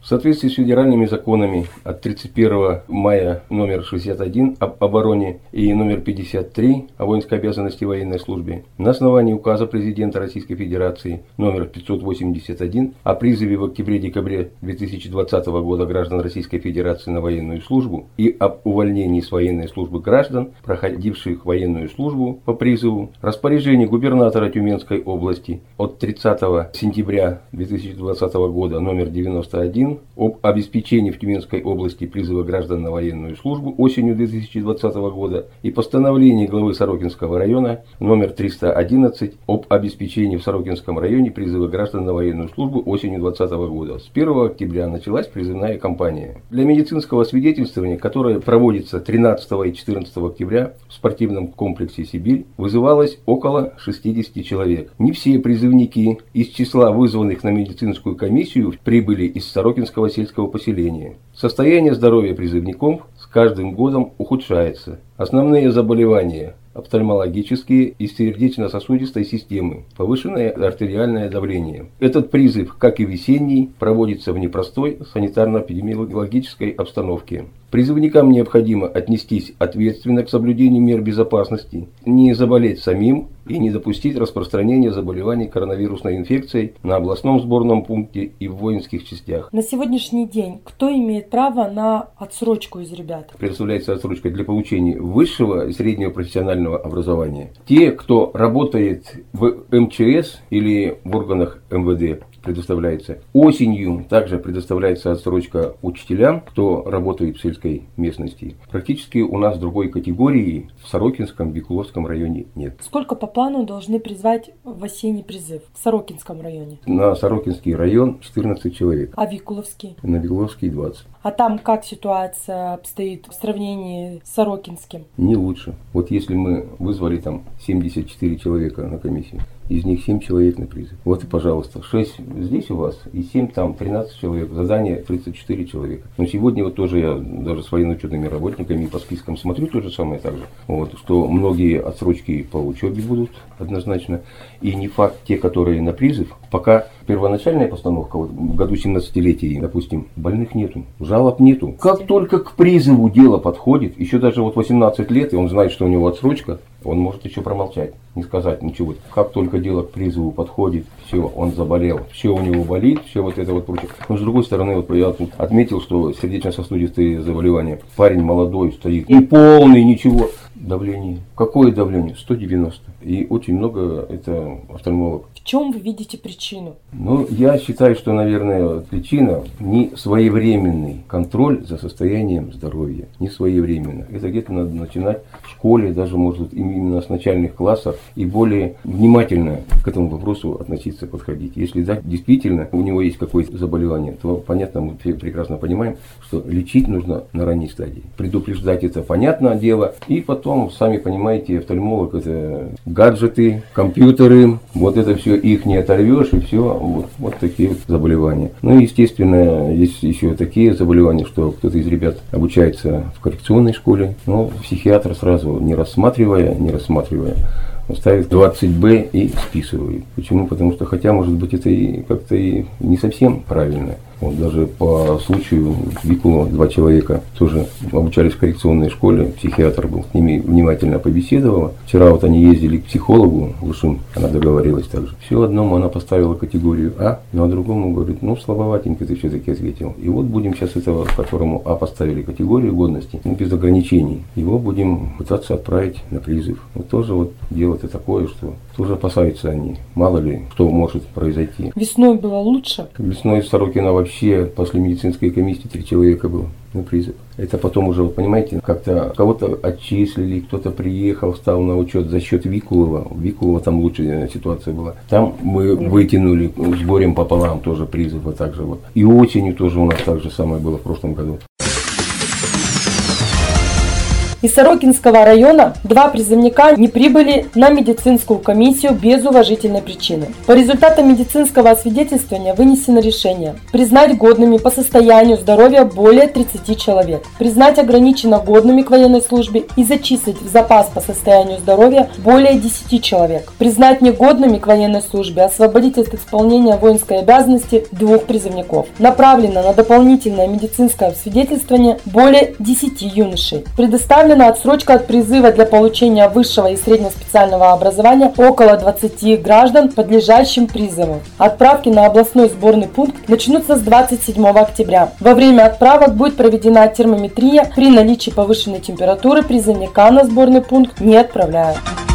В соответствии с федеральными законами от 31 мая номер 61 об обороне и номер 53 о воинской обязанности и военной службе, на основании указа президента Российской Федерации номер 581 о призыве в октябре-декабре 2020 года граждан Российской Федерации на военную службу и об увольнении с военной службы граждан, проходивших военную службу по призыву, распоряжение губернатора Тюменской области от 30 сентября 2020 года номер 91 об обеспечении в Тюменской области призыва граждан на военную службу осенью 2020 года и постановление главы Сорокинского района номер 311 об обеспечении в Сорокинском районе призыва граждан на военную службу осенью 2020 года. С 1 октября началась призывная кампания. Для медицинского свидетельствования, которое проводится 13 и 14 октября в спортивном комплексе «Сибирь», вызывалось около 60 человек. Не все призывники из числа вызванных на медицинскую комиссию прибыли из Сорокинского сельского поселения. Состояние здоровья призывников с каждым годом ухудшается. Основные заболевания – офтальмологические и сердечно-сосудистой системы, повышенное артериальное давление. Этот призыв, как и весенний, проводится в непростой санитарно-эпидемиологической обстановке. Призывникам необходимо отнестись ответственно к соблюдению мер безопасности, не заболеть самим и не допустить распространения заболеваний коронавирусной инфекцией на областном сборном пункте и в воинских частях. На сегодняшний день кто имеет право на отсрочку из ребят? Предоставляется отсрочка для получения высшего и среднего профессионального образования. Те, кто работает в МЧС или в органах МВД, предоставляется. Осенью также предоставляется отсрочка учителям, кто работает в сельской местности. Практически у нас другой категории в Сорокинском, Бикуловском районе нет. Сколько по плану должны призвать в осенний призыв в Сорокинском районе? На Сорокинский район 14 человек. А Викуловский? На Викуловский 20. А там как ситуация обстоит в сравнении с Сорокинским? Не лучше. Вот если мы вызвали там 74 человека на комиссию, из них 7 человек на призыв. Вот и, пожалуйста, 6 здесь у вас и 7 там, 13 человек. Задание 34 человека. Но сегодня вот тоже я даже с военно-учетными работниками по спискам смотрю то же самое также. Вот, что многие отсрочки по учебе будут однозначно. И не факт те, которые на призыв, пока первоначальная постановка, вот в году 17-летия, допустим, больных нету, жалоб нету. Как только к призыву дело подходит, еще даже вот 18 лет, и он знает, что у него отсрочка, он может еще промолчать, не сказать ничего. Как только дело к призыву подходит, все, он заболел, все у него болит, все вот это вот прочее. Но с другой стороны, вот я тут отметил, что сердечно-сосудистые заболевания. Парень молодой стоит, не полный, ничего. Давление. Какое давление? 190. И очень много это офтальмолог. В чем вы видите причину? Ну, я считаю, что, наверное, причина не своевременный контроль за состоянием здоровья. Не своевременно. Это где-то надо начинать в школе, даже, может, именно с начальных классов, и более внимательно к этому вопросу относиться, подходить. Если да, действительно у него есть какое-то заболевание, то, понятно, мы прекрасно понимаем, что лечить нужно на ранней стадии. Предупреждать это понятное дело. И потом, сами понимаете, офтальмолог – это гаджеты, компьютеры, вот это все их не оторвешь, и все, вот такие вот заболевания. Ну и, естественно, есть еще такие заболевания, что кто-то из ребят обучается в коррекционной школе, но психиатр сразу, не рассматривая, ставит 20Б и списывает. Почему? Потому что, хотя, может быть, это и как-то и не совсем правильно. Вот даже по случаю Викула 2 человека тоже обучались в коррекционной школе, психиатр был с ними внимательно побеседовала. Вчера вот они ездили к психологу, Лушин, она договорилась также. Все одному она поставила категорию А, ну а другому говорит, ну слабоватенько ты все-таки ответил. И вот будем сейчас этого, которому А поставили категорию годности, без ограничений, его будем пытаться отправить на призыв. Вот тоже вот дело-то такое, что тоже опасаются они, мало ли что может произойти. Весной было лучше? Весной в Сорокино вообще после медицинской комиссии 3 человека было на призыв. Это потом уже, вы понимаете, как-то кого-то отчислили, кто-то приехал, стал на учет за счет Викулова. У Викулова там лучшая ситуация была. Там мы вытянули с горем пополам тоже призыв, вот так же вот. И осенью тоже у нас так же самое было в прошлом году. Из Сорокинского района 2 призывника не прибыли на медицинскую комиссию без уважительной причины. По результатам медицинского освидетельствования вынесено решение признать годными по состоянию здоровья более 30 человек, признать ограниченно годными к военной службе и зачислить в запас по состоянию здоровья более 10 человек, признать негодными к военной службе, освободить от исполнения воинской обязанности 2 призывников. Направлено на дополнительное медицинское освидетельствование более 10 юношей. Предоставлена отсрочка от призыва для получения высшего и среднеспециального образования около 20 граждан, подлежащим призыву. Отправки на областной сборный пункт начнутся с 27 октября. Во время отправок будет проведена термометрия. При наличии повышенной температуры призывника на сборный пункт не отправляют.